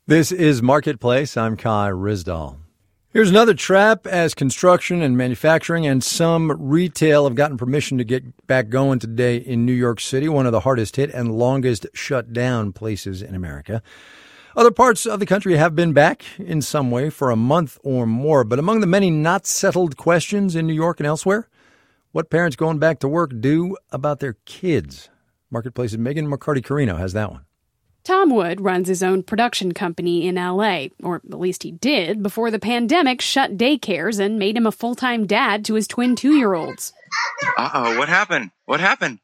This is Marketplace. I'm Kai Ryssdal. Here's another trap as construction and manufacturing and some retail have gotten permission to get back going today in New York City, one of the hardest hit and longest shut down places in America. Other parts of the country have been back in some way for a month or more, but among the many not settled questions in New York and elsewhere, what parents going back to work do about their kids. Marketplace's Megan McCarty-Carino has that one. Tom Wood runs his own production company in L.A., or at least he did, before the pandemic shut daycares and made him a full-time dad to his twin 2-year-olds. Uh-oh, what happened? What happened?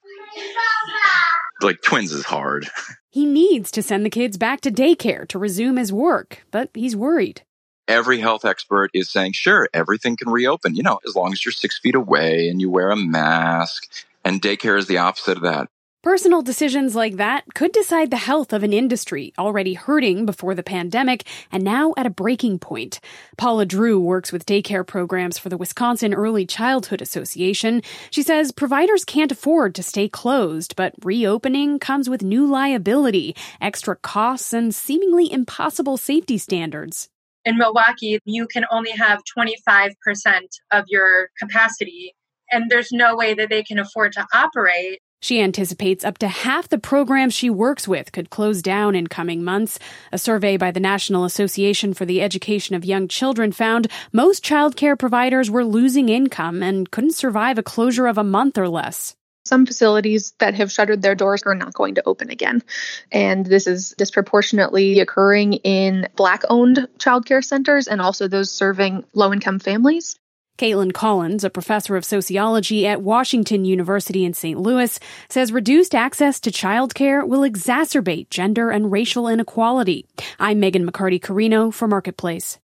Like, twins is hard. He needs to send the kids back to daycare to resume his work, but he's worried. Every health expert is saying, sure, everything can reopen, as long as you're 6 feet away and you wear a mask. And daycare is the opposite of that. Personal decisions like that could decide the health of an industry already hurting before the pandemic and now at a breaking point. Paula Drew works with daycare programs for the Wisconsin Early Childhood Association. She says providers can't afford to stay closed, but reopening comes with new liability, extra costs, and seemingly impossible safety standards. In Milwaukee, you can only have 25% of your capacity, and there's no way that they can afford to operate. She anticipates up to half the programs she works with could close down in coming months. A survey by the National Association for the Education of Young Children found most childcare providers were losing income and couldn't survive a closure of a month or less. Some facilities that have shuttered their doors are not going to open again. And this is disproportionately occurring in Black-owned childcare centers and also those serving low-income families. Caitlin Collins, a professor of sociology at Washington University in St. Louis, says reduced access to childcare will exacerbate gender and racial inequality. I'm Megan McCarty-Carino for Marketplace.